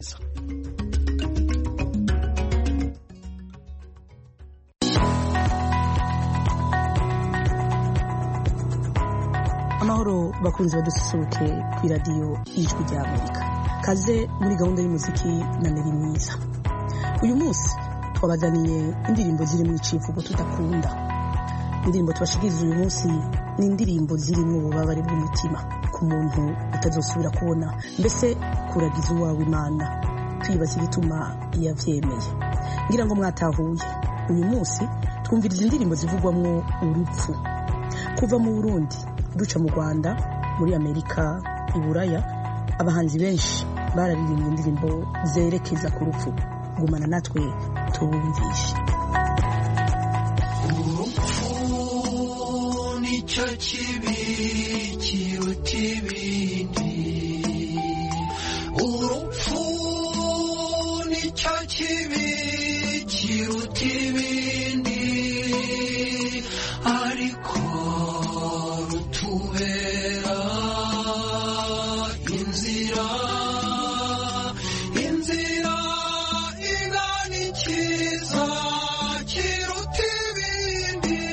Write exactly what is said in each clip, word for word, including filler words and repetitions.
Amahoro bakunzi badususuruke ku radio Ijwi rya Amerika. Kaze muri gahunda y'umuziki na Neri Mwiza. Uyu munsi twabazaniye indirimbo ziri mu icivugo tudakunda. Indirimbo twashikiriza uyu munsi ni indirimbo ziri mu bubabare bw'umutima ku muntu utazosubira kubona, mbese kuragiza uwawe Imana, twibaza igituma yavyemeye. Ngira ngo mwatahuye, uyu munsi twumviriza indirimbo zivugwamwo urupfu. Kuva mu Burundi duca mu Rwanda, muri Amerika, i Buraya, abahanzi benshi bararirimbye indirimbo zerekeza ku rupfu. Gumana natwe tubumvishe. Urupfu nicyo kibi kiruta ibindi, urupfu nicyo kibi kiruta ibindi, ariko rutubera inzira, inzira igana ikiza kiruta ibindi.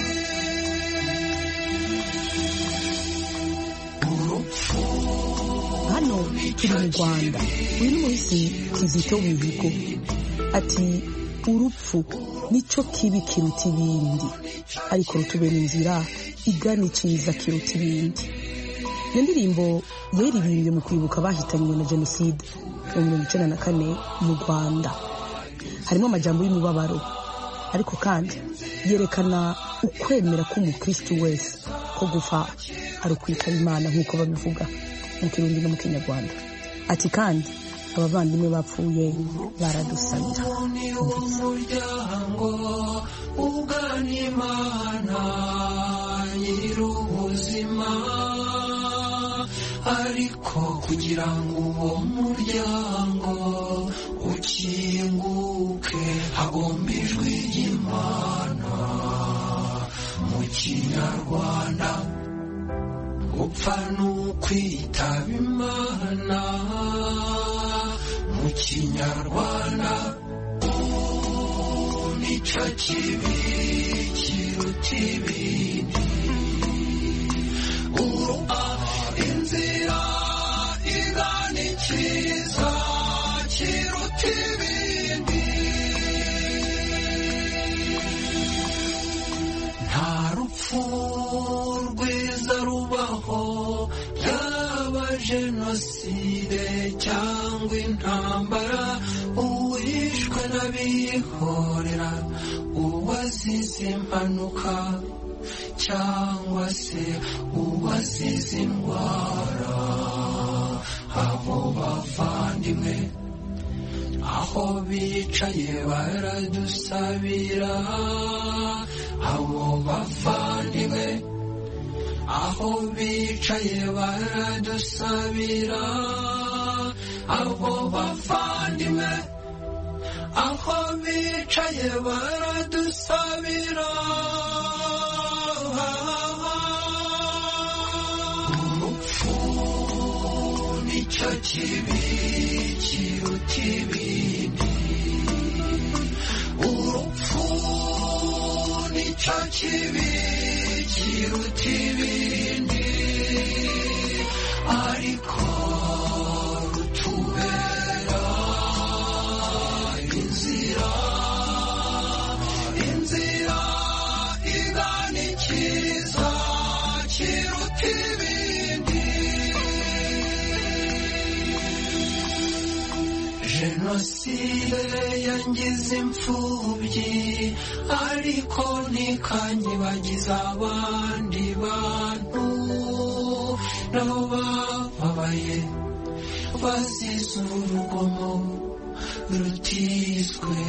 Urupfu hano turi mu Rwanda, uyu munsi Kizito Mihigo ati urupfu nicyo kibi kiruta ibindi, ariko rutubera inzira igana ikiza kiruta ibindi. Iyo ndirimbo yaririmbye mu kwibuka bahitanywe na jenoside mu mirongo icenda na kane mu Rwanda. Harimo amajambo y'umubabaro, ariko kandi yerekana ukwemera k'umukristo wese ko gupfa ari ukwitaba Imana nk'uko babivuga mu Kirundi no mu Kinyarwanda. Ati kandi abavandimwe bapfuye baradusabira. umuryango ugana Imana nyir'ubuzima, ariko kugira ngo uwo muryango ukinguke hagomba ijwi ry'Imana. Mu Kinyarwanda gupfa n'ukwitaba Imana, mu Kinyarwanda nicyo kibi kiruta ibindi. Urupfu inzira igana ikiza kiruta ibindi. Nta rupfu rwiza rubaho, yaba jenoside cyangwa intambara, uwishwe n'abihorera, uwazize impanuka cyangwa se uwazize indwara. Abo bavandimwe aho bicaye baradusabira, abo bavandimwe aho bicaye baradusabira, abo bavandimwe aho bicaye baradusabira. Urupfu nicyo kibi kiruta ibindi, urupfu nicyo kibi kiruta ibindi, ariko rutubera inzira, inzira igana ikiza kiruta ibindi. Jenoside yangize imfubyi, ariko ntikanyibagiza abandi bantu nabo bababaye bazize urugomo rutiswe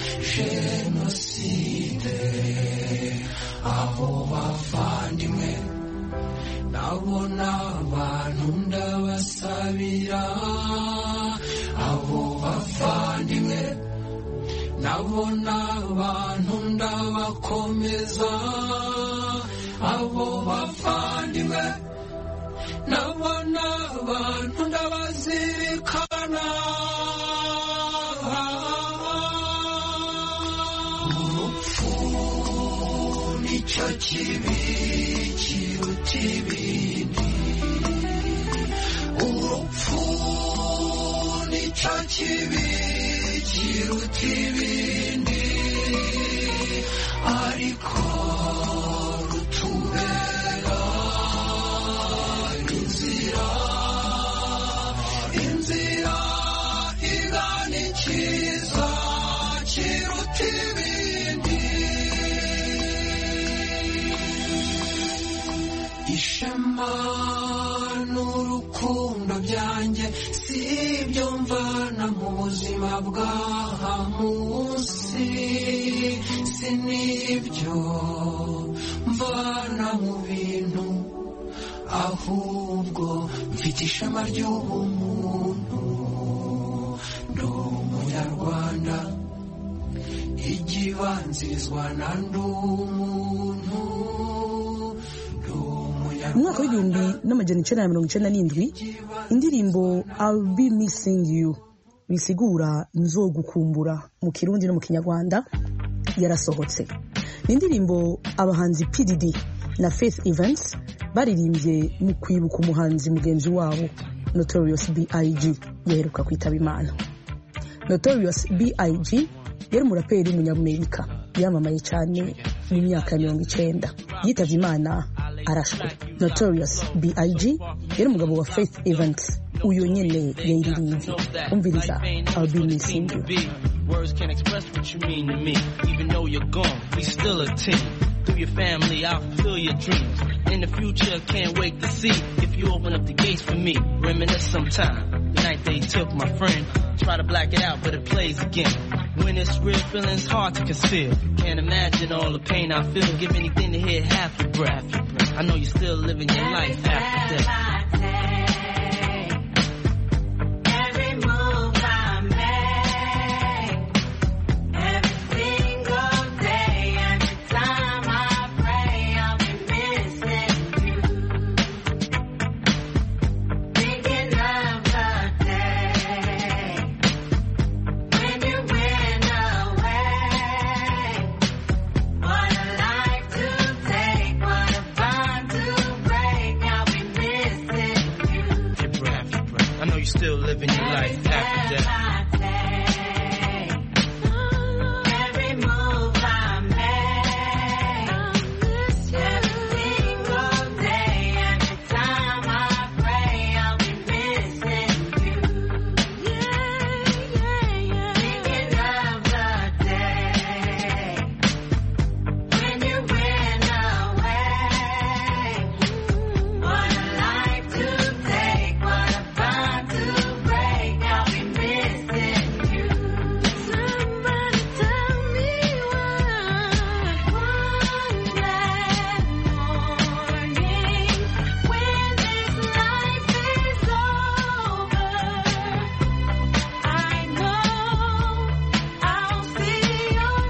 jenoside. Abo bavandimwe nabo n'abantu ndabasabira, abo bavandimwe nabo n'abantu ndabakomeza, abo bavandimwe nabo n'abantu ndabazirikana. nicyo kibi kiruta ibindi urupfu nicyo kibi kiruta ibindi ariko rutubera inzira inzira igana ikiza kiruta ibindi ishema n'urukundo byanjye si ibyo mvana mu buzima bw'aha munsi si n'ibyo mvana mu bintu ahubwo mfite ishema ry'ubumuntu ndi umunyarwanda igibanzirizwa na ndi umuntu mu mwaka w'igihumbi n'amajana icenda na mirongo icenda n'indwi indirimbo I'll be missing you bisigura nzogukumbura mu kirundi no mu kinyarwanda yarasohotse. Ni indirimbo abahanzi P D D na Faith Evans baririmbye mu kwibuka umuhanzi mugenzi wabo Notorious B I G yaheruka kwitaba Imana. Notorious B I G yari umuraperi w'umunyamerika yamamaye cyane mu myaka ya mirongo icenda yitavye Imana arashwe. Notorious B I G yari umugabo wa Faith Evans uyo nyene yayiririmbye. Umviriza I'll be missing you. Words can't express what you mean to me. Even though you're gone, we still a team. Through your family, I'll fulfill your dreams. In the future, can't wait to see if you open up the gates for me. Reminisce sometime. The night they took my friend. Try to black it out, but it plays again. When it's real, feeling's hard to conceal. Can't imagine all the pain I feel. Give anything to hear half your breath. I know you're still living your life after death. Still living your life after death. Every move I make, every single day, every time I pray, I'll be missing you. Yeah, yeah, yeah. Thinking of the day when you went away. What a life to take, what a bond to break, I'll be missing you. Somebody tell me why. One that morning when this life is over, I know I'll see your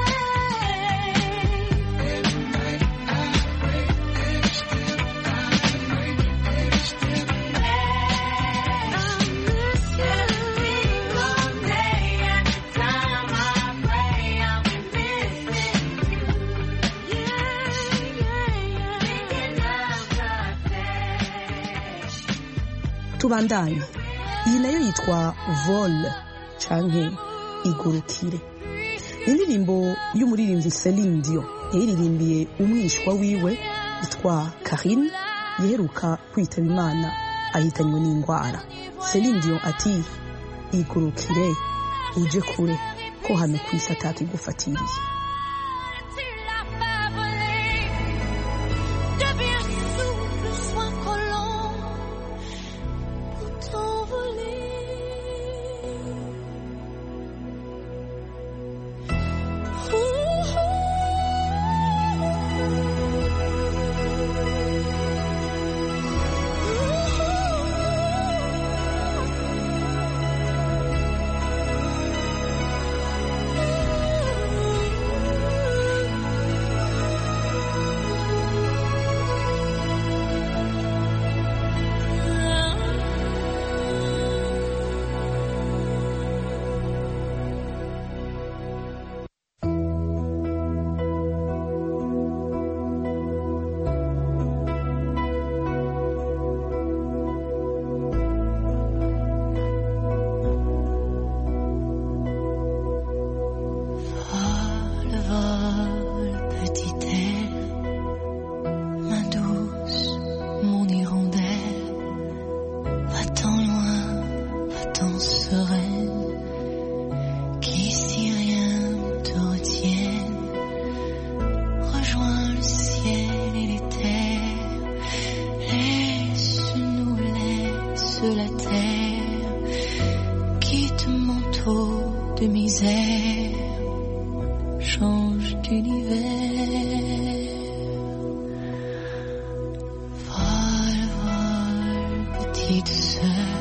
face. Every night I pray, every step I make, every step I miss every single day, every time I pray, I'll be missing you. Yeah, yeah, yeah. Thinking of the day. Tubandanye. Iyi nayo yitwa Vol canke Igurukire. Indirimbo y'umuririmbyi Celine Dion yayiririmbiye umwishwa wiwe yitwa Karine yeheruka kwitaba Imana ahitanywe n'indwara. Celine Dion ati igurukire uje kure ko hano kwisi atakigufatiriye. peine, qu'ici rien ne te retienne. Rejoins le ciel et les terres, laisse-nous, laisse la terre, quitte manteau de misère, change d'univers. Vole, vole, petite sœur,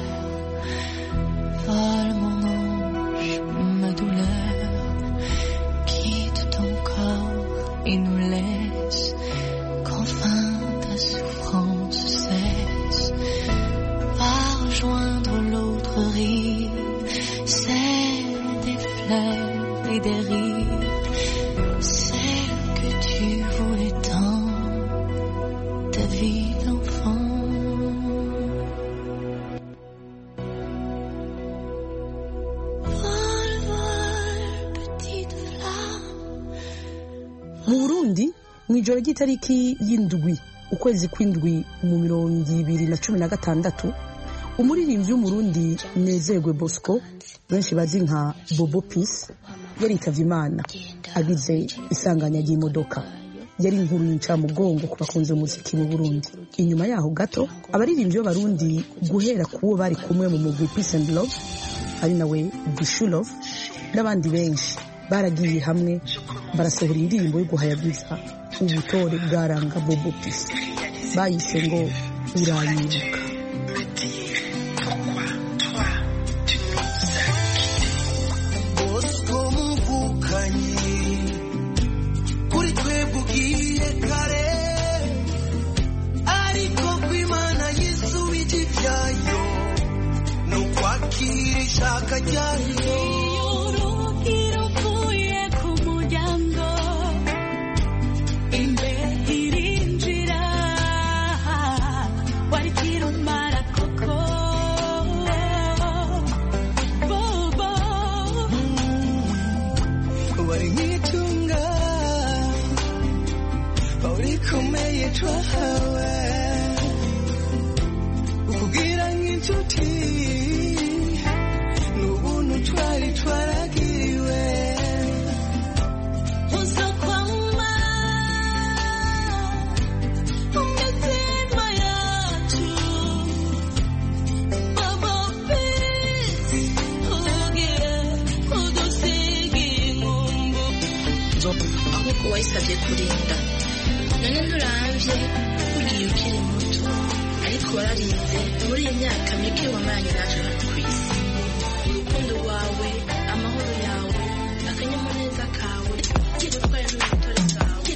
vole mon ange, ma douleur, quitte ton corps et nous laisse, qu'enfin ta souffrance cesse. Va rejoindre l'autre rive, celle des fleurs et des rives, celle que tu voulais tant, ta vie d'enfant. Vole, vole, petite flamme. mu Burundi mu ijoro ry'itariki y'indwi ukwezi kw'indwi mu mirongo ibiri na cumi na gatandatu umuririmbyi w'umurundi Nezerwe Bosco benshi bazi nka Bobo Peace yaritavye Imana agize isanganya ry'imodoka. Yari inkuru y'incamugongo ku bakunze umuziki mu Burundi. Inyuma yaho gato abaririmbyi b'abarundi guhera kuwo bari kumwe mu mugwi Peace and Love ari nawe Bishulov n'abandi benshi baragiye hamwe barasohora indirimbo yo guhayagiza ubutore bwaranga Bobo Peace bayise ngo Uranyibuka. Shaka jayo Iro fuye kumuryango imbe irinjira warikira umara koko Bobo wari nkitunga uri kumeye twahawe ukugira nk'inshuti twari twaragiriwe uza kwama umutima yacu Bobo Peace ugiye udusigi inkumbu ahubwo wayisabye kurinda none nturamvye ugiye ukiri muto ariko wararinze muri iyi myaka mike wamaranye naje hano ku isi. Urukundo wawe, amahoro yawe, akanyamuneza kawe, gitwaye n'ubutore bwawe.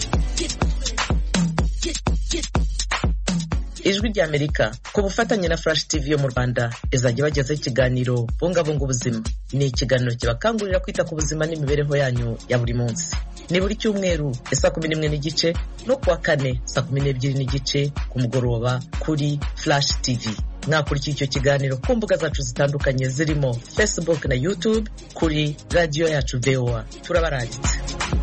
Ijwi ry'Amerika ku bufatanye na Flash T V yo mu Rwanda izajya bagezaho ikiganiro bungabunga ubuzima. Ni ikiganiro kibakangurira kwita ku buzima n'imibereho yanyu ya buri munsi. Ni buri cyumweru saa kumi n'imwe n'igice no kuwa kane saa kumi n'ebyiri n'igice ku mugoroba kuri Flash T V. Mwakurikiye icyo kiganiro ku mbuga zacu zitandukanye zirimo Facebook na YouTube kuri radio yacu V O A. Turabarangitse.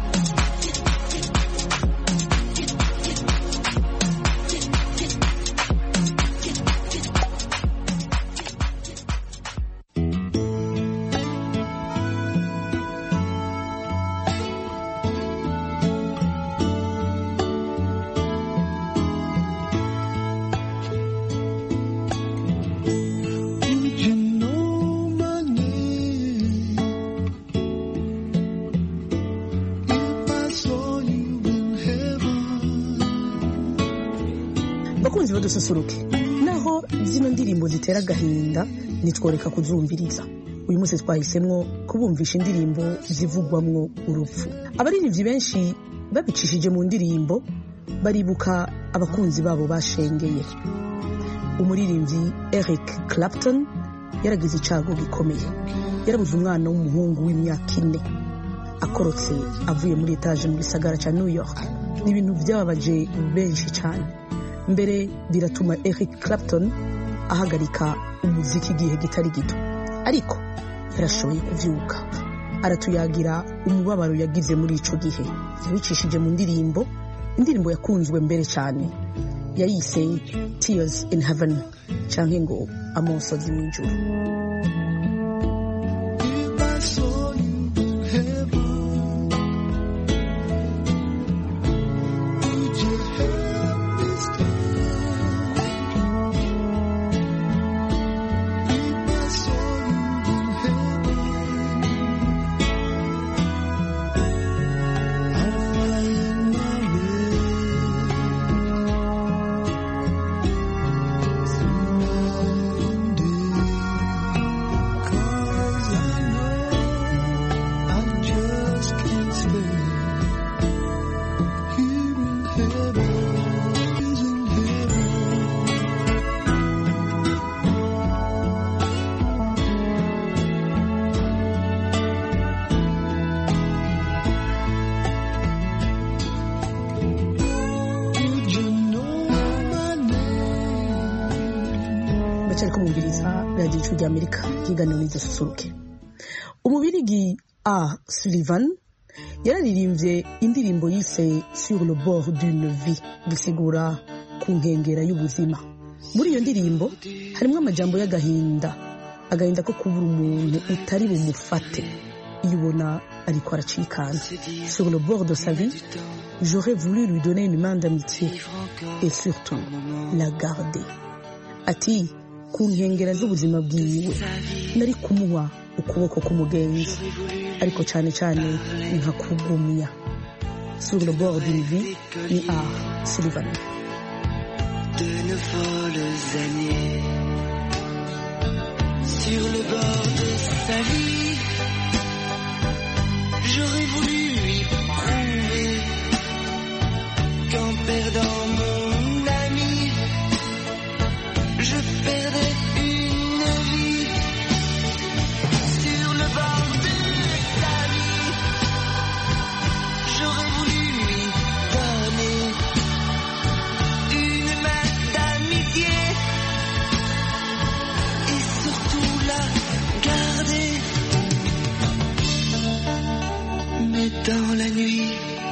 Bakunzi badususuruke naho zino ndirimbo zitera gahinda nitworeka kuzumviriza. Uyu munsi twahisemwo kubumvisha indirimbo zivugwamwo urupfu. Abaririmbyi benshi babicishije mu ndirimbo baribuka abakunzi babo bashengeye. Umuririmbyi Eric Clapton yaragize icago gikomeye. Yarabuze umwana w'umuhungu w'imyaka ine akorotse avuye muri etage mu gisagara ca New York. Ni ibintu byababaje benshi cyane. Mbere biratuma Eric Clapton ahagarika umuziki igihe gitari gito, ariko yarashoboye kuvyuka aratuyagira umubabaro yagize muri ico gihe. Yabicishije mu ndirimbo indirimbo yakunzwe mbere cyane yayise Tears in Heaven canke ngo amosozi mw'ijuru. ijwi ry'Amerika ry'iganiro n'igisusuruke. Umubirigi A. Sullivan yararirimbye indirimbo yise Sur le bord d'une vie, bisigura ku nkengera y'ubuzima. Muri iyo ndirimbo harimo amajambo y'agahinda, agahinda ko kubura umuntu utari bumufate iyo ubona ariko aracikana. Sur le bord de sa vie, j'aurais voulu lui donner une main d'amitié et surtout la garder. Ati ku nkengera z'ubuzima bwiwe nari kumuha ukuboko k'umugenzi, ariko cyane cyane nkakugumya. Sur le bord d'une vie ni A. Sullivan. De nos folles années, sur le bord de sa vie, j'aurais voulu lui prouver qu'en perdant mon ami, je perdais une vie. Sur le bord de sa vie, j'aurais voulu lui donner une main d'amitié et surtout la garder. Mais dans la nuit,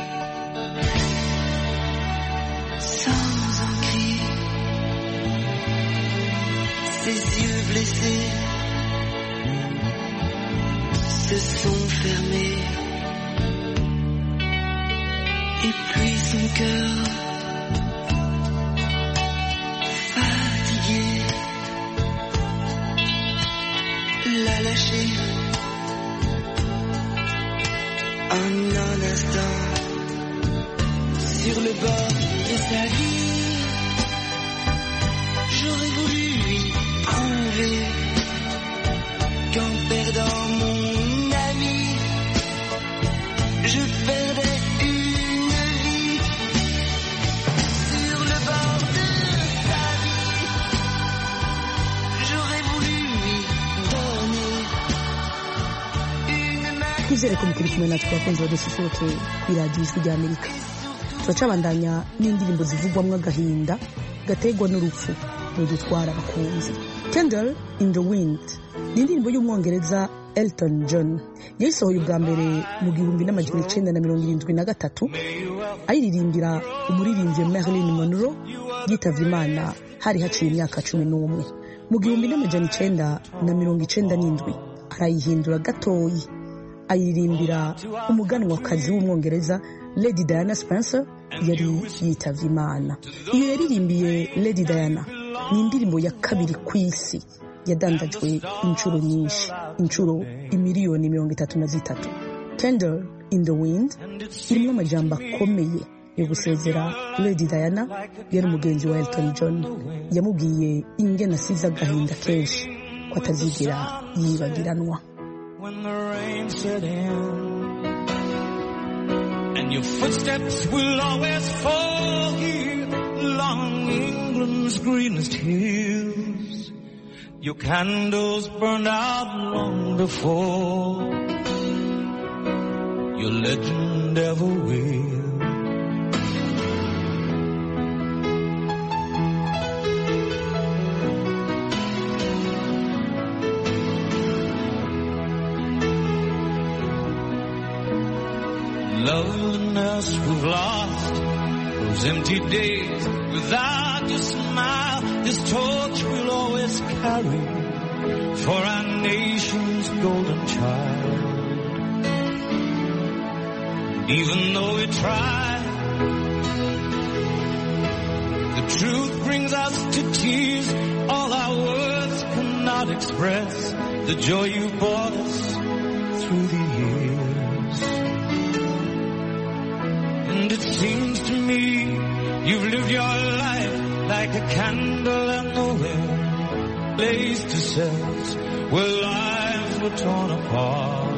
sans un cri, ses yeux blessés se sont fermés, et puis son cœur fatigué l'a lâché en un instant. Sur le bord de sa vie, j'aurais voulu lui prouver qu'en perdant mon ami, je perdais une vie. Sur le bord de sa vie, j'aurais voulu lui donner une main. Twizere ko mukiri kumwe natwe abakunzi badususuruke kw'iradiyo ijwi ry'Amerika. Turacabandanya n'indirimbo zivugwamwo agahinda gategwa n'urupfu rudutwara abakunzi. Candle in the Wind ni indirimbo y'umwongereza Elton John, yayisohoye ubwa mbere mu gihumbi n'amajana icenda na mirongo irindwi na gatatu, ayiririmbira umuririmbyi Marilyn Monroe yitavye Imana hari haciye imyaka cumi n'umwe. Mu gihumbi n'amajana icenda na mirongo icenda n'indwi arayihindura gatoyi, ayiririmbira umuganwakazi w'umwongereza Lady Diana Spencer yari yitavye Imana. Iyo yaririmbiye Lady Diana ni indirimbo ya kabiri kw'isi yadandajwe inshuro nyinshi, inshuro imiliyoni mirongo itatu na zitatu. Candle in the Wind irimo amajambo akomeye yo gusezera Lady Diana yari umugenzi wa Elton John, yamubwiye ingene asize agahinda kenshi ko atazigera yibagiranwa. When the rain set in and your footsteps will always fall here along England's greenest hills, your candles burned out long before your legend ever will. Loneliness we've lost, those empty days without your smile, this torch we'll always carry for our nation's golden child. Even though we try, the truth brings us to tears. All our words cannot express the joy you brought us through the years. And it seems to me you've lived your life like a candle in the wind, blazed to cells where lives were torn apart.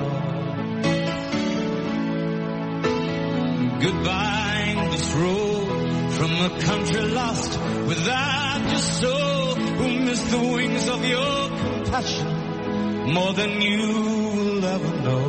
Goodbye this road from a country lost without your soul, who missed the wings of your compassion more than you will ever know.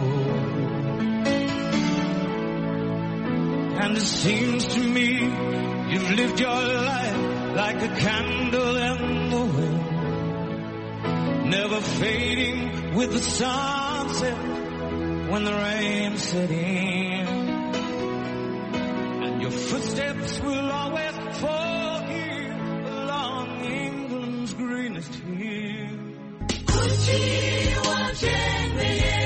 And it seems to me you've lived your life like a candle in the wind, never fading with the sunset when the rain set in. And your footsteps will always fall here along England's greenest hill. Kuchiwa jemeye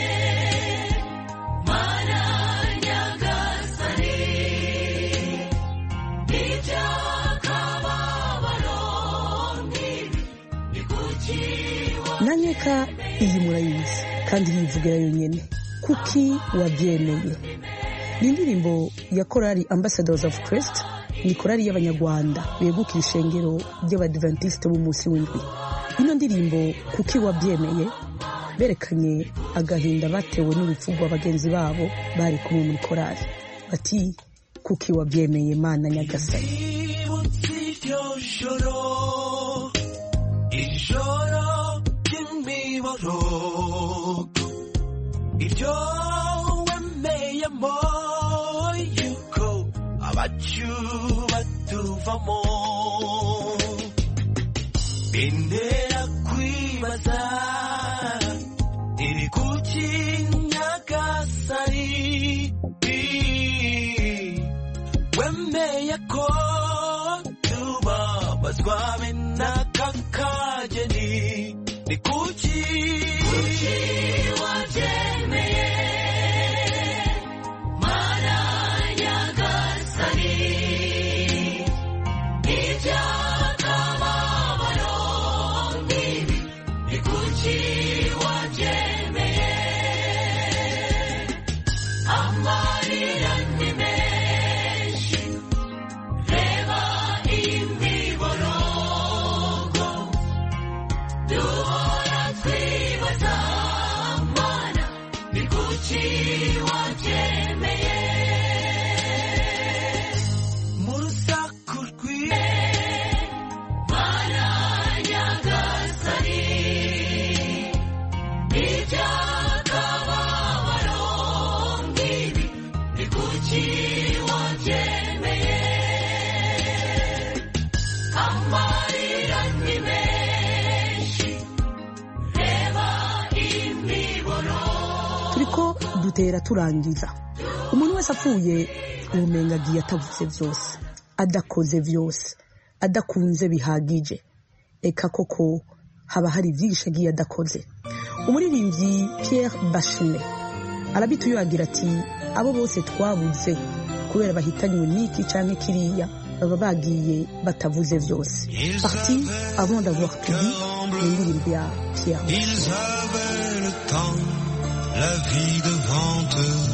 nanyeka iyi murayizi kandi yivugira yonyene kuki wabyemeye. Ni indirimbo ya korali Ambassadors of Christ, ni korali y'abanyarwanda begukira ishengero ry'Abadventiste b'umunsi w'indwi. Ino ndirimbo kuki wabyemeye berekanye agahinda batewe n'urupfu rw'abagenzi babo bari kumwe muri korali. Bati kuki wabyemeye Mana Nyagasani. Ibyo wemeyemo yuko abacu batuvamo bintera kwibaza iri kuki Nyagasani wemeye ko tubabazwa n'aka kageni. Ni kuki kuki wabyemeye Mana Nyagasani iby'akababaro nk'ibi. Ni kuki wabyemeye amarira ni menshi reba imiborogo duhora twibaza Mana ni kuki wabyemeye mu rusaku rwiwe Mana Nyagasani iby'akababaro nk'ibi. Ni kuki wabyemeye amarira ni menshi reba imiborogo. Turiko dutera turangiza. Umuntu wese apfuye ubumenga agiye atavuze byose, adakoze byose, adakunze bihagije. Eka koko haba hari byinshi agiye adakoze. Umuririmbyi Pierre Bachelet arabituye agira ati abo bose twabuze kubera bahitanywe n'iki canke kiriya baba bagiye batavuze byose. Parti avant d'avoir tout dit, l'indirimbo ya Pierre Bachelet. Ils avaient le temps, la vie devant eux,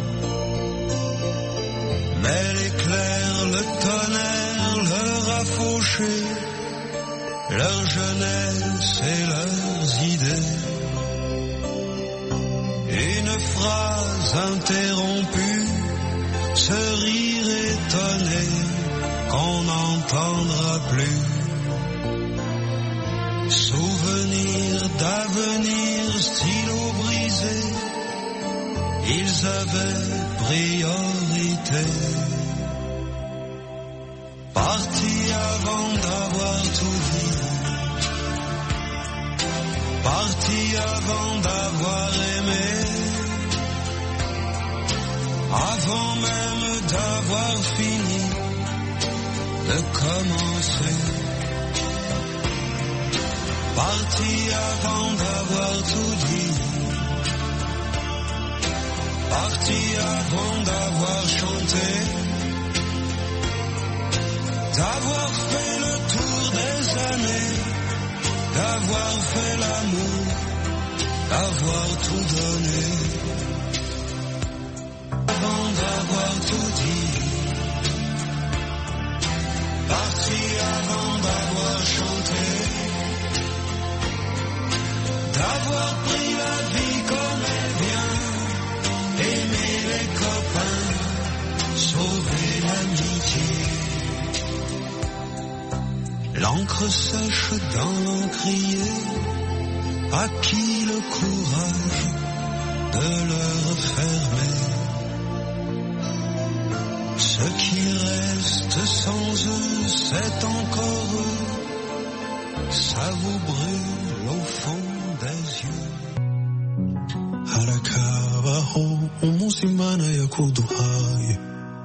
mais l'éclair, le tonnerre leur a fauché leur jeunesse et leurs idées. Une phrase interrompue, ce rire étonné qu'on n'entendra plus. Souvenir d'avenir, stylo brisé, ils avaient priorité. Partis avant d'avoir tout dit, partis avant d'avoir aimé, avant même d'avoir fini de commencer. Partis avant d'avoir tout dit, partis avant d'avoir chanté, d'avoir fait le tour des années, d'avoir fait l'amour, d'avoir tout donné. Avant d'avoir tout dit, partis avant d'avoir chanté, d'avoir pris la vie comme elle vient, aimer les copains, sauver l'amitié. L'encre sèche dans l'encrier, à qui le courage de le refermer. Ce qui reste sans eux, c'est encore eux, ça vous brûle au fond harakabaho umunsi Imana yakuduhaye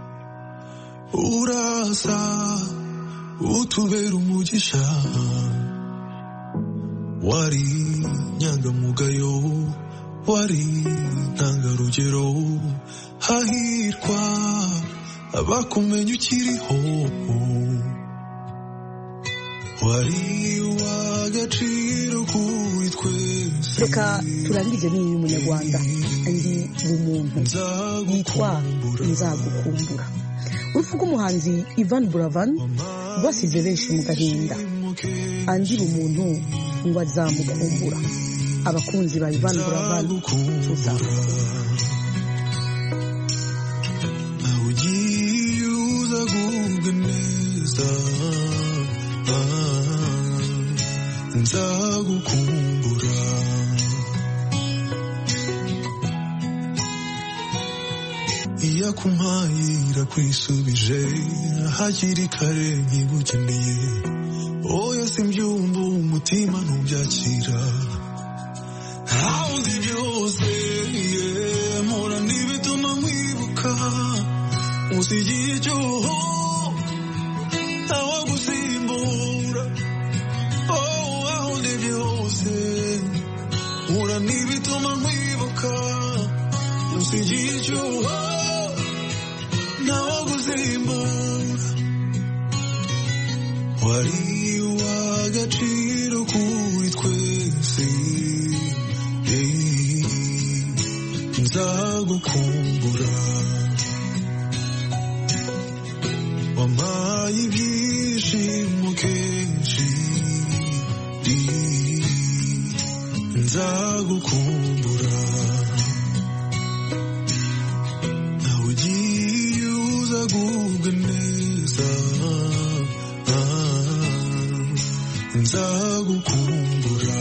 uraza utubera umugisha wari nyangamugayo wari ntangarugero hahirwa abakumenya ukiriho wari uw'agaciro kuri twese. Reka turangize n'iyi munyarwanda andi bumuntu yitwa Nzagukumbura. Urupfu rw'umuhanzi Ivan Buravan rwasize benshi mu gahinda. Andi bumuntu ngo azamukumbura. Abakunzi ba Ivan Buravan tuzamukunda. Ugiye uza gubwa neza nzagukumbura. Iyakumpaye irakwisubije hakiri kare nkibukeneye. Oya simbyumva umutima ntubyakira. Aho ndi byose mpora n'ibituma nkwibuka. Usigiye icyuho ntawagusimbura. Oh, aho ndi byose mpora n'ibituma nkwibuka. Usigiye icyuho ntawagusimbura. Wari uw'agaciro kuri twese. Nzagukumbura. Wampaye ibyishimo kenshi. Nzagukumbura. Nawe ugiye uza gubwa neza. Nzagukumbura.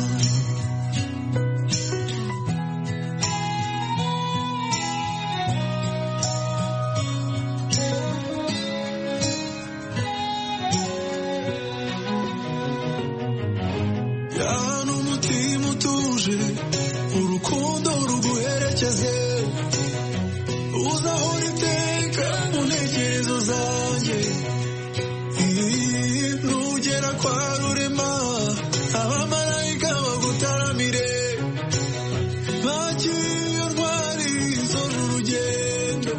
Yana umutima utuje urukundo ruguherekeze. Uzahora iteka mu ntekerezo zanjye. Nugera kwa Rurema abamarayika bagutaramire. Bagiye ntwari z'uru rugendo.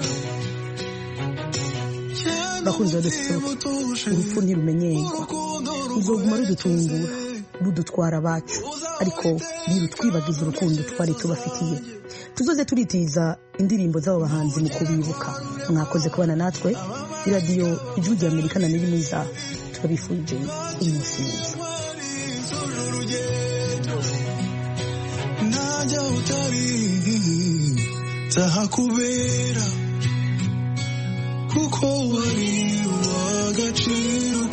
Bakunzi badususuruke, urupfu ntirumenyerwa ruzoguma rudutungura rudutwara abacu, ariko ntirutwibagize urukundo twari tubafitiye. Tuzoze turitiza indirimbo z'abo bahanzi mu kubibuka. Mwakoze kubana natwe. Iradiyo Ijwi ry'Amerika na Niri Mwiza turabifurije umunsi mwiza. Najya utari nzahakubera kuko wari uw'agaciro